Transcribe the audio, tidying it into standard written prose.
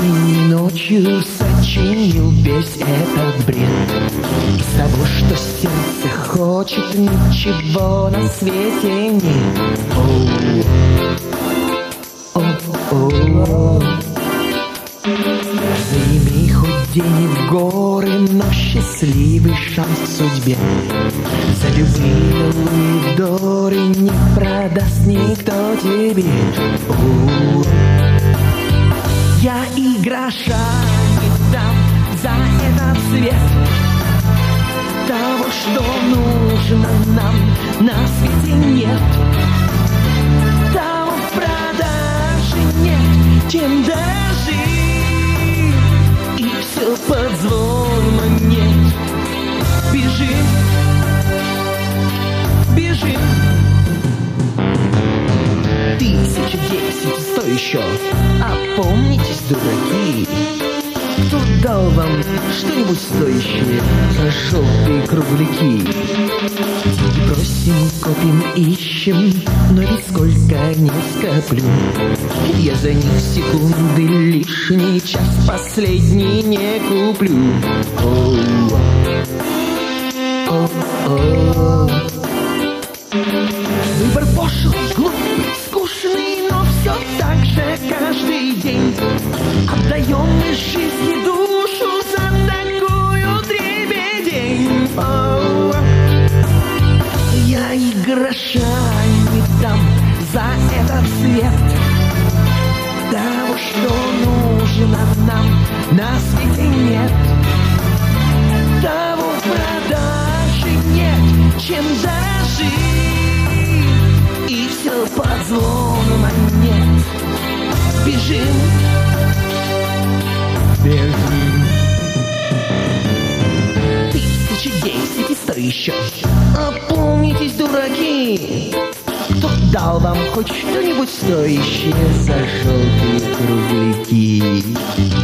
осенней ночью сочинил весь этот бред. Из того, что сердце хочет, ничего на свете нет. О-о-о. Займи хоть день в горы, но счастливый шанс в судьбе. За любые луидоры не продаст никто тебе. Я и гроша не дам за этот свет. Того, что нужно нам, на свете нет. Того в продаже нет, чем дожить. И все под звон монет. Бежим, бежим. 1010, стой еще. Опомнитесь, дураки. Кто дал вам что-нибудь стоящее за желтые кругляки? Просим, копим, ищем, но ведь сколько не скоплю. Я за них секунды лишний, час последний не куплю. Выбор пошлый, глупый, скучный, но все так же каждый день. Отдаем мы жизни душу за такую дребедень. Я и гроша не дам за этот свет. Того, что нужно нам, на свете нет. Того в продаже нет, чем дорожить. И все под звон монет. Бежим, бежим. 1010, и стой еще. Опомнитесь, дураки. Кто дал вам хоть что-нибудь стоящее за желтые кругляки?